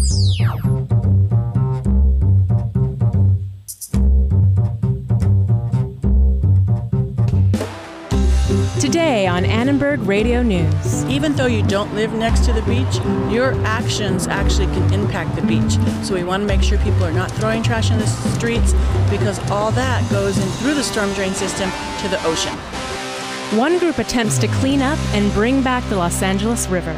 Today on Annenberg Radio News. Even though you don't live next to the beach, your actions actually can impact the beach. So we want to make sure people are not throwing trash in the streets, because all that goes in through the storm drain system to the ocean. One group attempts to clean up and bring back the Los Angeles River.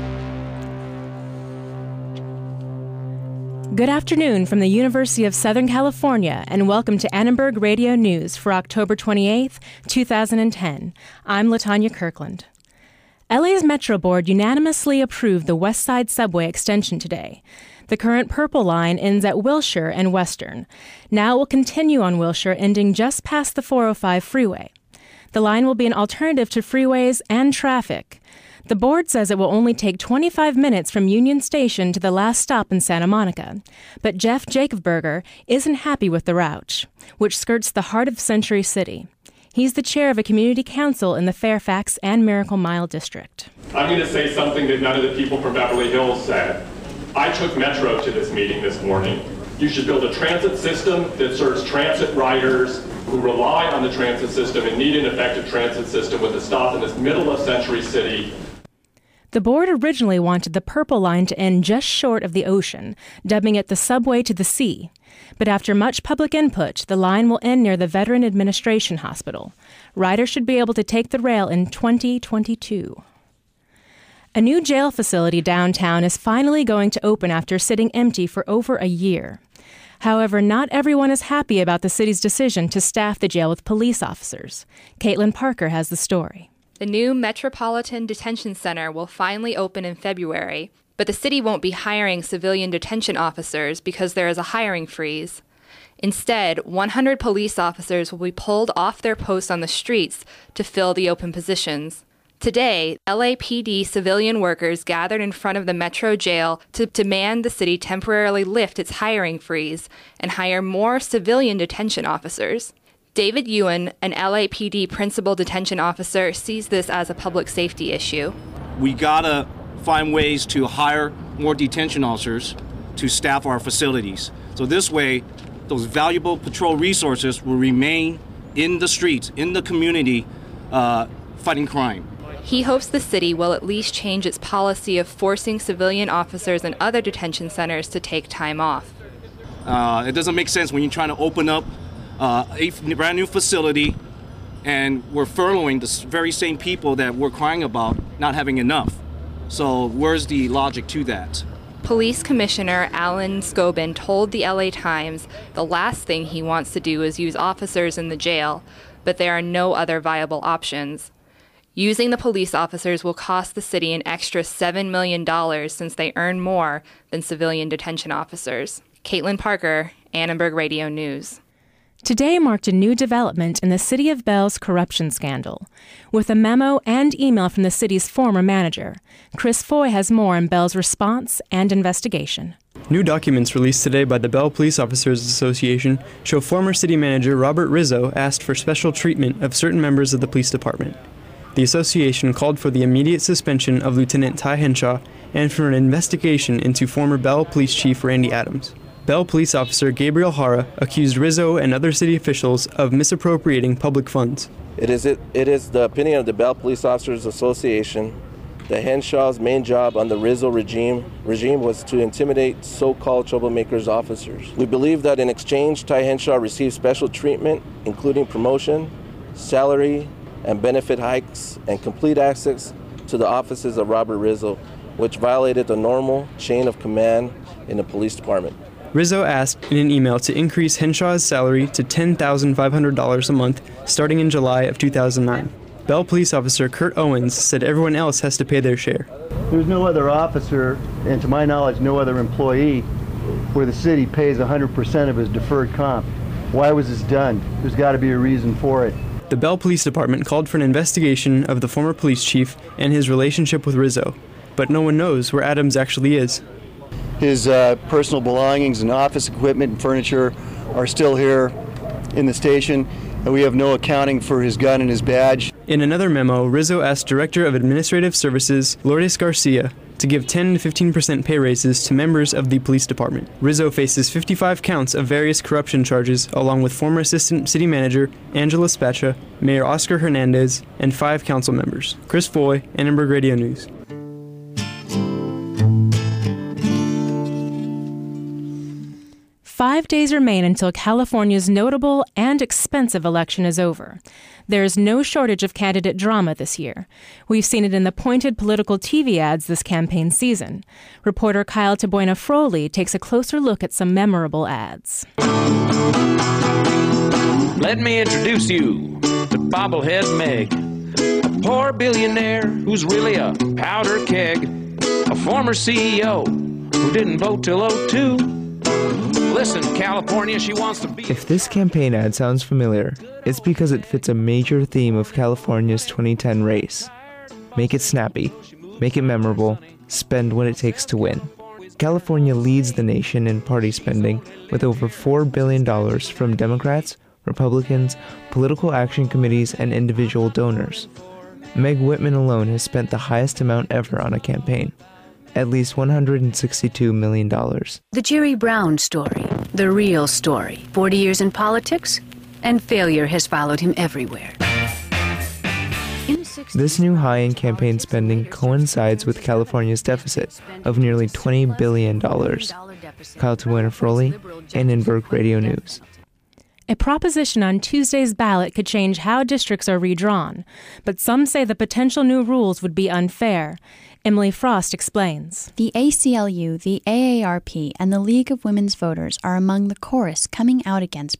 Good afternoon from the University of Southern California, and welcome to Annenberg Radio News for October 28th, 2010. I'm LaTanya Kirkland. LA's Metro Board unanimously approved the West Side Subway extension today. The current Purple Line ends at Wilshire and Western. Now it will continue on Wilshire, ending just past the 405 freeway. The line will be an alternative to freeways and traffic. The board says it will only take 25 minutes from Union Station to the last stop in Santa Monica. But Jeff Jacobberger isn't happy with the route, which skirts the heart of Century City. He's the chair of a community council in the Fairfax and Miracle Mile district. I'm going to say something that none of the people from Beverly Hills said. I took Metro to this meeting this morning. You should build a transit system that serves transit riders who rely on the transit system and need an effective transit system with a stop in this middle of Century City. The board originally wanted the Purple Line to end just short of the ocean, dubbing it the Subway to the Sea. But after much public input, the line will end near the Veteran Administration Hospital. Riders should be able to take the rail in 2022. A new jail facility downtown is finally going to open after sitting empty for over a year. However, not everyone is happy about the city's decision to staff the jail with police officers. Caitlin Parker has the story. The new Metropolitan Detention Center will finally open in February, but the city won't be hiring civilian detention officers because there is a hiring freeze. Instead, 100 police officers will be pulled off their posts on the streets to fill the open positions. Today, LAPD civilian workers gathered in front of the Metro jail to demand the city temporarily lift its hiring freeze and hire more civilian detention officers. David Ewan, an LAPD principal detention officer, sees this as a public safety issue. We gotta find ways to hire more detention officers to staff our facilities. So this way, those valuable patrol resources will remain in the streets, in the community, fighting crime. He hopes the city will at least change its policy of forcing civilian officers and other detention centers to take time off. It doesn't make sense when you're trying to open up a brand new facility and we're furloughing the very same people that we're crying about not having enough. So where's the logic to that? Police Commissioner Alan Scobin told the LA Times the last thing he wants to do is use officers in the jail, but there are no other viable options. Using the police officers will cost the city an extra $7 million since they earn more than civilian detention officers. Caitlin Parker, Annenberg Radio News. Today marked a new development in the City of Bell's corruption scandal. With a memo and email from the city's former manager, Chris Foy has more on Bell's response and investigation. New documents released today by the Bell Police Officers Association show former city manager Robert Rizzo asked for special treatment of certain members of the police department. The association called for the immediate suspension of Lieutenant Ty Henshaw and for an investigation into former Bell Police Chief Randy Adams. Bell Police Officer Gabriel Hara accused Rizzo and other city officials of misappropriating public funds. It is the opinion of the Bell Police Officers Association that Henshaw's main job on the Rizzo regime was to intimidate so-called troublemakers officers. We believe that in exchange, Ty Henshaw received special treatment, including promotion, salary, and benefit hikes, and complete access to the offices of Robert Rizzo, which violated the normal chain of command in the police department. Rizzo asked in an email to increase Henshaw's salary to $10,500 a month starting in July of 2009. Bell Police Officer Kurt Owens said everyone else has to pay their share. There's no other officer, and to my knowledge, no other employee where the city pays 100% of his deferred comp. Why was this done? There's got to be a reason for it. The Bell Police Department called for an investigation of the former police chief and his relationship with Rizzo, but no one knows where Adams actually is. His personal belongings and office equipment and furniture are still here in the station, and we have no accounting for his gun and his badge. In another memo, Rizzo asked Director of Administrative Services Lourdes Garcia to give 10 to 15% pay raises to members of the police department. Rizzo faces 55 counts of various corruption charges, along with former Assistant City Manager Angela Spacha, Mayor Oscar Hernandez, and 5 council members. Chris Foy, Annenberg Radio News. Five days remain until California's notable and expensive election is over. There is no shortage of candidate drama this year. We've seen it in the pointed political TV ads this campaign season. Reporter Kyle Tabuena Froley takes a closer look at some memorable ads. Let me introduce you to Bobblehead Meg, a poor billionaire who's really a powder keg, a former CEO who didn't vote till 2002. Listen, California, she wants to be... If this campaign ad sounds familiar, it's because it fits a major theme of California's 2010 race. Make it snappy, make it memorable, spend what it takes to win. California leads the nation in party spending with over $4 billion from Democrats, Republicans, political action committees, and individual donors. Meg Whitman alone has spent the highest amount ever on a campaign. At least $162 million. The Jerry Brown story, the real story. 40 years in politics, and failure has followed him everywhere. This new high in campaign spending coincides with California's deficit of nearly $20 billion. Kyle Tabuena Froley, Annenberg Radio News. A proposition on Tuesday's ballot could change how districts are redrawn, but some say the potential new rules would be unfair. Emily Frost explains. The ACLU, the AARP, and the League of Women's Voters are among the chorus coming out against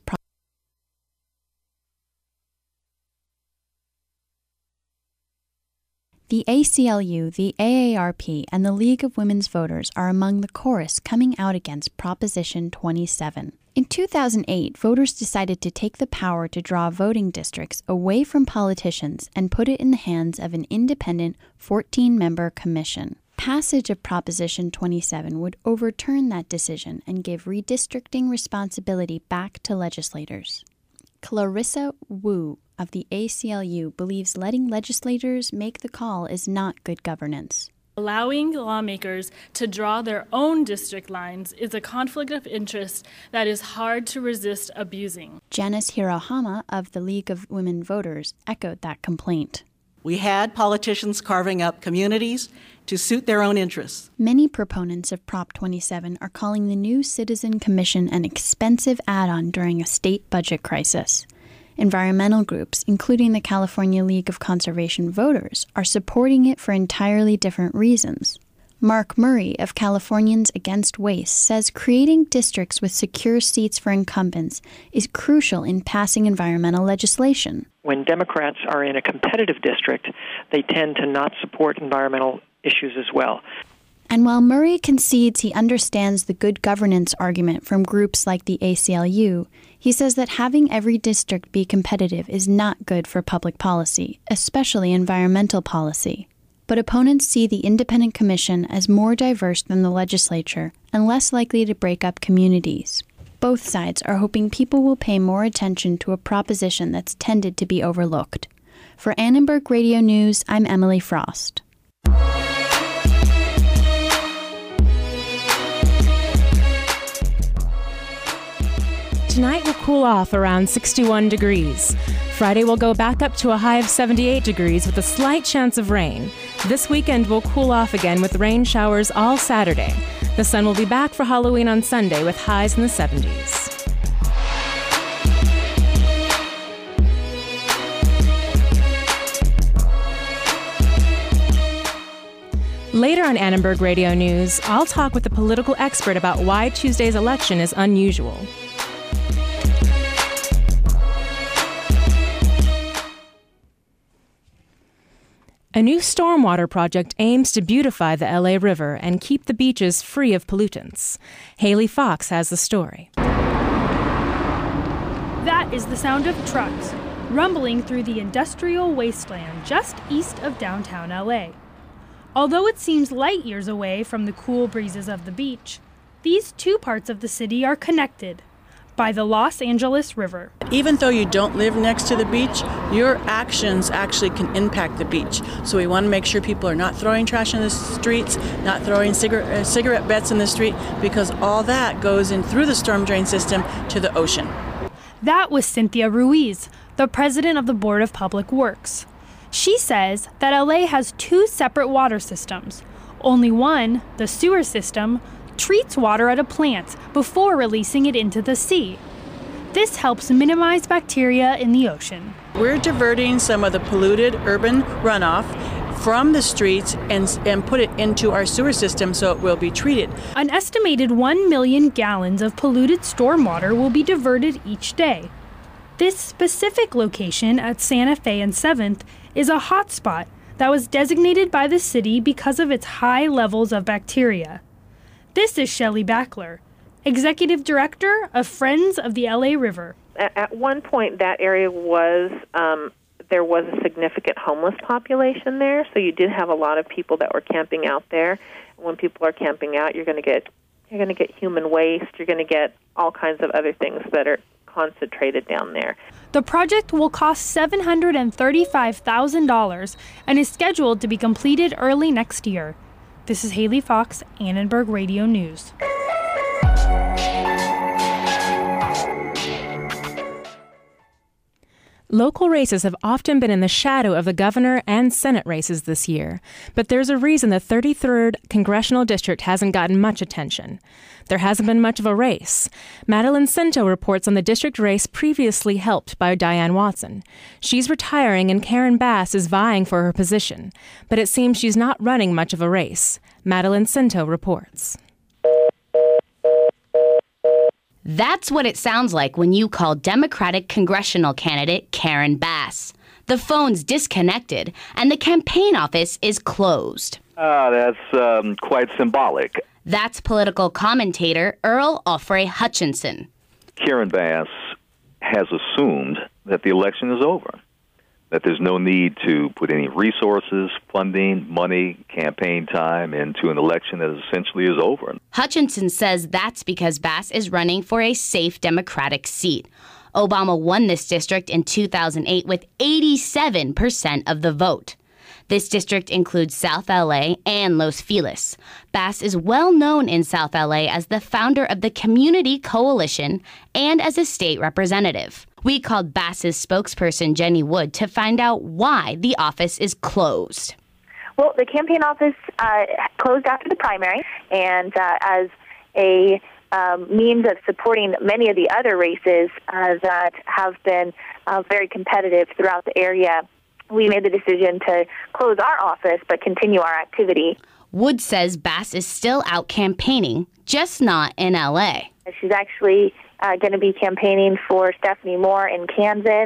The ACLU, the AARP, and the League of Women's Voters are among the chorus coming out against Proposition 27. In 2008, voters decided to take the power to draw voting districts away from politicians and put it in the hands of an independent 14-member commission. Passage of Proposition 27 would overturn that decision and give redistricting responsibility back to legislators. Clarissa Wu of the ACLU believes letting legislators make the call is not good governance. Allowing lawmakers to draw their own district lines is a conflict of interest that is hard to resist abusing. Janice Hirohama of the League of Women Voters echoed that complaint. We had politicians carving up communities to suit their own interests. Many proponents of Prop 27 are calling the new Citizen Commission an expensive add-on during a state budget crisis. Environmental groups, including the California League of Conservation Voters, are supporting it for entirely different reasons. Mark Murray of Californians Against Waste says creating districts with secure seats for incumbents is crucial in passing environmental legislation. When Democrats are in a competitive district, they tend to not support environmental issues as well. And while Murray concedes he understands the good governance argument from groups like the ACLU, he says that having every district be competitive is not good for public policy, especially environmental policy. But opponents see the independent commission as more diverse than the legislature and less likely to break up communities. Both sides are hoping people will pay more attention to a proposition that's tended to be overlooked. For Annenberg Radio News, I'm Emily Frost. Tonight will cool off around 61 degrees. Friday will go back up to a high of 78 degrees with a slight chance of rain. This weekend will cool off again with rain showers all Saturday. The sun will be back for Halloween on Sunday with highs in the 70s. Later on Annenberg Radio News, I'll talk with a political expert about why Tuesday's election is unusual. A new stormwater project aims to beautify the LA River and keep the beaches free of pollutants. Haley Fox has the story. That is the sound of trucks rumbling through the industrial wasteland just east of downtown LA. Although it seems light years away from the cool breezes of the beach, these two parts of the city are connected. by the Los Angeles River. Even though you don't live next to the beach, your actions actually can impact the beach. So we want to make sure people are not throwing trash in the streets, not throwing cigarette butts in the street, because all that goes in through the storm drain system to the ocean. That was Cynthia Ruiz, the president of the Board of Public Works. She says that LA has two separate water systems. Only one, the sewer system, treats water at a plant before releasing it into the sea. This helps minimize bacteria in the ocean. We're diverting some of the polluted urban runoff from the streets and put it into our sewer system so it will be treated. An estimated 1 million gallons of polluted stormwater will be diverted each day. This specific location at Santa Fe and 7th is a hotspot that was designated by the city because of its high levels of bacteria. This is Shelley Backler, Executive Director of Friends of the LA River. At one point, that area was, there was a significant homeless population there, so you did have a lot of people that were camping out there. When people are camping out, you're going to get human waste, you're going to get all kinds of other things that are concentrated down there. The project will cost $735,000 and is scheduled to be completed early next year. This is Haley Fox, Annenberg Radio News. Local races have often been in the shadow of the governor and Senate races this year, but there's a reason the 33rd Congressional District hasn't gotten much attention. There hasn't been much of a race. Madeline Cinto reports on the district race previously helped by Diane Watson. She's retiring and Karen Bass is vying for her position, but it seems she's not running much of a race. Madeline Cinto reports. That's what it sounds like when you call Democratic congressional candidate Karen Bass. The phone's disconnected and the campaign office is closed. That's quite symbolic. That's political commentator Earl Offray Hutchinson. Karen Bass has assumed that the election is over, that there's no need to put any resources, funding, money, campaign time into an election that essentially is over. Hutchinson says that's because Bass is running for a safe Democratic seat. Obama won this district in 2008 with 87% of the vote. This district includes South LA and Los Feliz. Bass is well known in South LA as the founder of the Community Coalition and as a state representative. We called Bass's spokesperson, Jenny Wood, to find out why the office is closed. Well, the campaign office closed after the primary, and as a means of supporting many of the other races that have been very competitive throughout the area, we made the decision to close our office but continue our activity. Wood says Bass is still out campaigning, just not in L.A. She's actually going to be campaigning for Stephanie Moore in Kansas,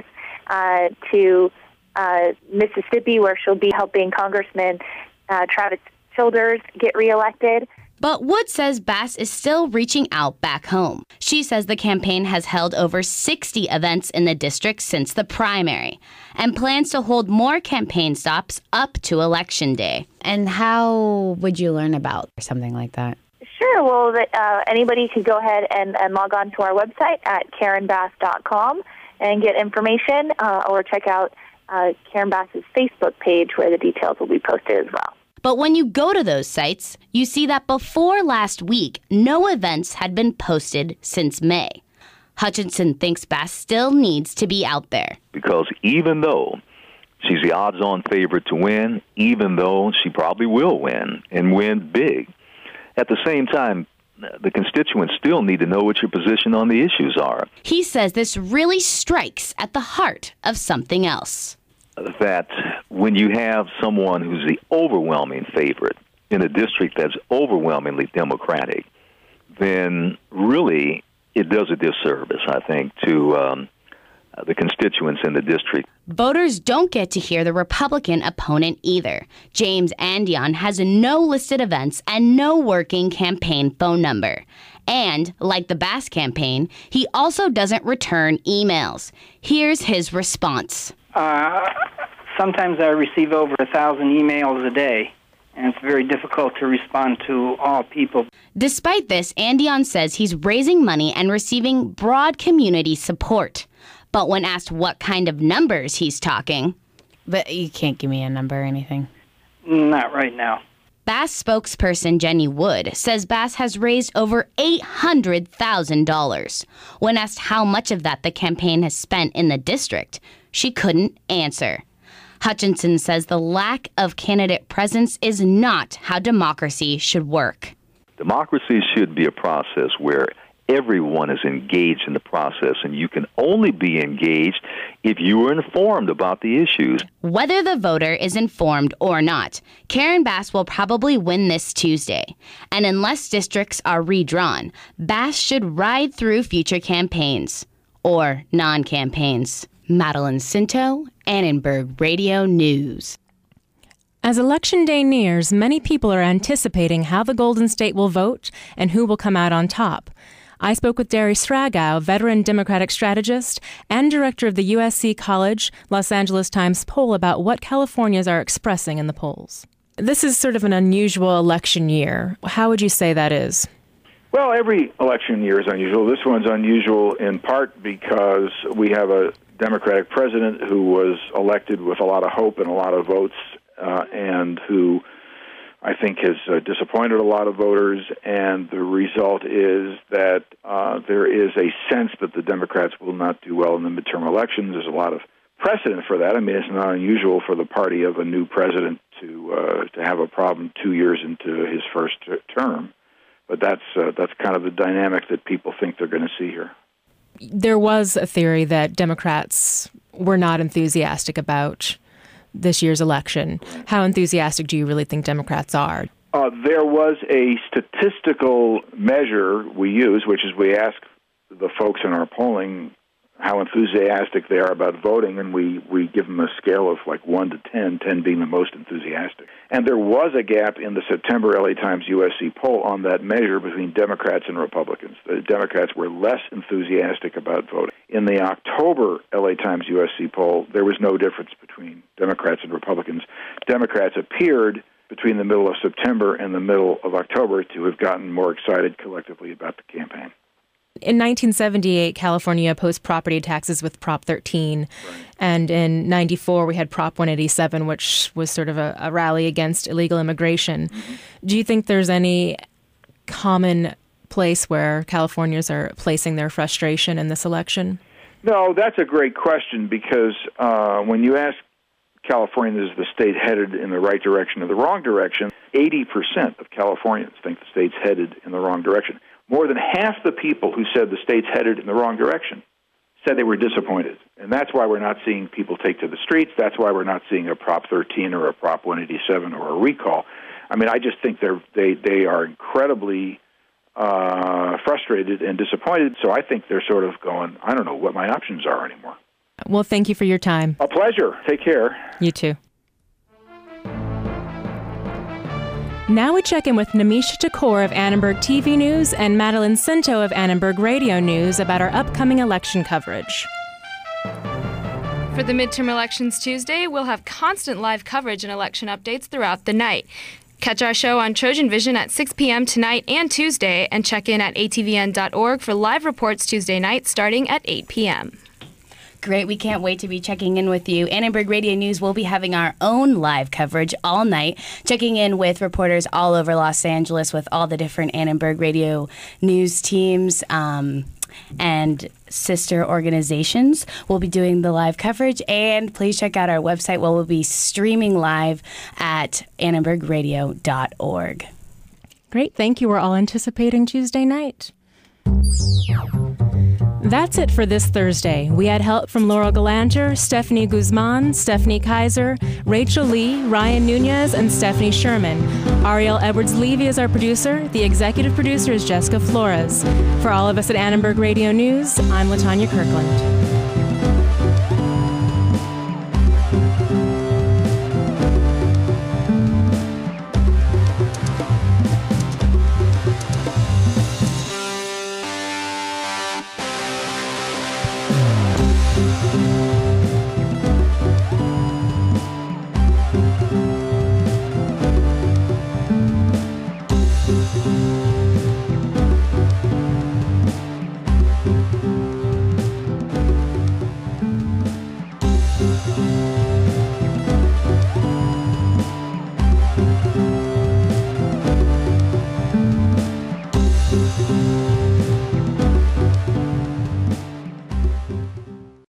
to Mississippi, where she'll be helping Congressman Travis Childers get reelected. But Wood says Bass is still reaching out back home. She says the campaign has held over 60 events in the district since the primary and plans to hold more campaign stops up to Election Day. And how would you learn about something like that? Sure. Well, anybody could go ahead and log on to our website at KarenBass.com and get information, or check out Karen Bass's Facebook page where the details will be posted as well. But when you go to those sites, you see that before last week, no events had been posted since May. Hutchinson thinks Bass still needs to be out there. Because even though she's the odds-on favorite to win, even though she probably will win and win big, at the same time, the constituents still need to know what your position on the issues are. He says this really strikes at the heart of something else. That when you have someone who's the overwhelming favorite in a district that's overwhelmingly Democratic, then really it does a disservice, I think, to the constituents in the district. Voters don't get to hear the Republican opponent either. James Andion has no listed events and no working campaign phone number. And, like the Bass campaign, he also doesn't return emails. Here's his response. Sometimes I receive over 1,000 emails a day, and it's very difficult to respond to all people. Despite this, Andion says he's raising money and receiving broad community support. But when asked what kind of numbers he's talking... But you can't give me a number or anything. Not right now. Bass spokesperson Jenny Wood says Bass has raised over $800,000. When asked how much of that the campaign has spent in the district, she couldn't answer. Hutchinson says the lack of candidate presence is not how democracy should work. Democracy should be a process where everyone is engaged in the process, and you can only be engaged if you are informed about the issues. Whether the voter is informed or not, Karen Bass will probably win this Tuesday. And unless districts are redrawn, Bass should ride through future campaigns. Or non-campaigns. Madeline Cinto, Annenberg Radio News. As Election Day nears, many people are anticipating how the Golden State will vote and who will come out on top. I spoke with Derry Stragow, veteran Democratic strategist and director of the USC College Los Angeles Times poll, about what Californians are expressing in the polls. This is sort of an unusual election year. How would you say that is? Well, every election year is unusual. This one's unusual in part because we have a Democratic president who was elected with a lot of hope and a lot of votes, and who I think has disappointed a lot of voters, and the result is that there is a sense that the Democrats will not do well in the midterm elections. There's a lot of precedent for that. I mean, it's not unusual for the party of a new president to have a problem 2 years into his first term, but that's kind of the dynamic that people think they're going to see here. There was a theory that Democrats were not enthusiastic about this year's election. How enthusiastic do you really think Democrats are? There was a statistical measure we use, which is we ask the folks in our polling how enthusiastic they are about voting, and we give them a scale of like 1 to 10, 10 being the most enthusiastic. And there was a gap in the September LA Times USC poll on that measure between Democrats and Republicans. The Democrats were less enthusiastic about voting. In the October LA Times USC poll, there was no difference between Democrats and Republicans. Democrats appeared between the middle of September and the middle of October to have gotten more excited collectively about the campaign. In 1978, California opposed property taxes with Prop 13. Right. And in 94, we had Prop 187, which was sort of a rally against illegal immigration. Mm-hmm. Do you think there's any common place where Californians are placing their frustration in this election? No, that's a great question, because when you ask California, is the state headed in the right direction or the wrong direction, 80% of Californians think the state's headed in the wrong direction. More than half the people who said the state's headed in the wrong direction said they were disappointed. And that's why we're not seeing people take to the streets. That's why we're not seeing a Prop 13 or a Prop 187 or a recall. I mean, I just think they are incredibly frustrated and disappointed. So I think they're sort of going, I don't know what my options are anymore. Well, thank you for your time. A pleasure. Take care. You too. Now we check in with Namisha Takor of Annenberg TV News and Madeline Cinto of Annenberg Radio News about our upcoming election coverage. For the midterm elections Tuesday, we'll have constant live coverage and election updates throughout the night. Catch our show on Trojan Vision at 6 p.m. tonight and Tuesday, and check in at atvn.org for live reports Tuesday night starting at 8 p.m. Great. We can't wait to be checking in with you. Annenberg Radio News will be having our own live coverage all night, checking in with reporters all over Los Angeles with all the different Annenberg Radio News teams and sister organizations. We'll be doing the live coverage, and please check out our website where we'll be streaming live at annenbergradio.org. Great. Thank you. We're all anticipating Tuesday night. That's it for this Thursday. We had help from Laurel Galanter, Stephanie Guzman, Stephanie Kaiser, Rachel Lee, Ryan Nunez, and Stephanie Sherman. Ariel Edwards-Levy is our producer. The executive producer is Jessica Flores. For all of us at Annenberg Radio News, I'm LaTanya Kirkland.